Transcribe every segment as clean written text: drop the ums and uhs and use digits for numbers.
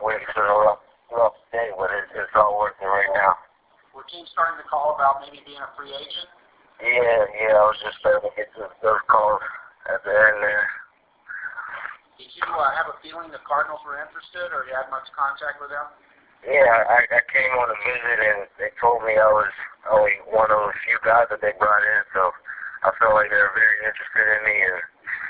week. It's been a rough day, but it's all working right now. Were teams starting to call about maybe being a free agent? Yeah, I was just starting to get those calls at the end there. Did you have a feeling the Cardinals were interested, or you had much contact with them? Yeah, I came on a visit, and they told me I was only one of the few guys that they brought in, so I felt like they were very interested in me, and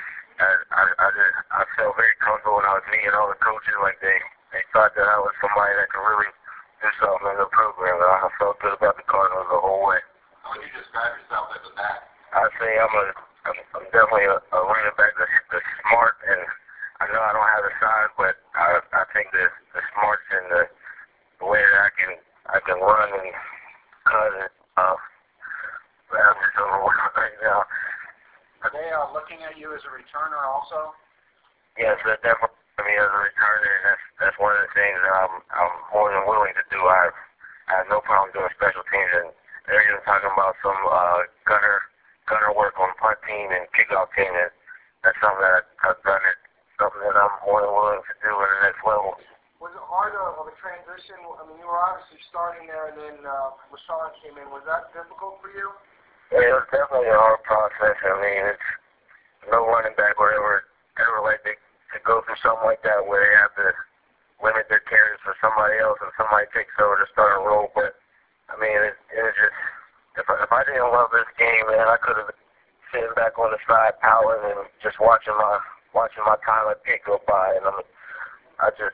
I felt very comfortable when I was meeting all the coaches. Like they thought that I was somebody that could really do something in the program. I felt good about the Cardinals the whole way. How would you describe yourself as a back? I'd say I'm definitely a running back that's smart, and I know I don't have the size, but I think the smarts and the way that I can run and cut it. I'm just overwhelmed right now. Are they looking at you as a returner also? Yes, they're definitely me as a returner, and that's one of the things that I'm more than willing to do. I have no problem doing special teams, and they're even talking about some gunner work on punt team and kickoff team, and that's something that I've done. It something that I'm more than willing to do at the next level. Was it hard of a transition? I mean, you were obviously starting there, and then Rashawn came in. Was that difficult for you? Yeah, it was definitely a hard process. I mean, it's no running back would ever like to go through something like that where they have to limit their carries for somebody else and somebody takes over to start a role. But I mean, it was just if I didn't love this game, man, I could have been sitting back on the side pouting and just watching my time at Pitt go by. And I just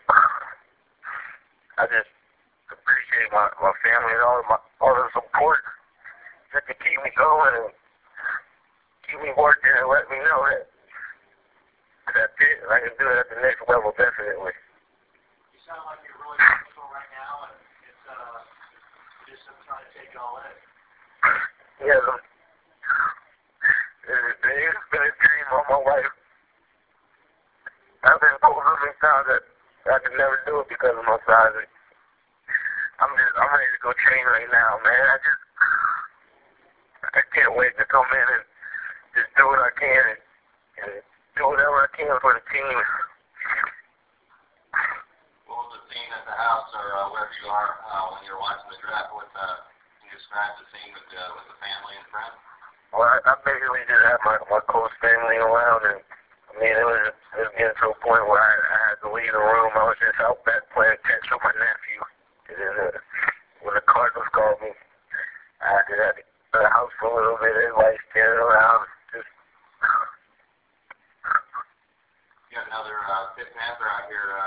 appreciate my family and all the support just to keep me going and keep me working and let me know that Pitt, I can do it at the next level, definitely. You sound like you're really comfortable right now, and it's just trying to take it all in. Yeah, it's been a dream all my life. I've been told so many times that I could never do it because of my size. I'm ready to go train right now, man. I can't wait to come in and just do what I can and do whatever I can for the team. What was the scene at the house or wherever you are when you were watching the draft? Can you describe the scene with the family and friends? Well, I basically just had my close family around, and I mean, it was getting to a point where I had to leave the room. I was just out back playing catch with my nephew. And then when the Cardinals called me, I just had to go to the house for a little bit. Everybody standing around.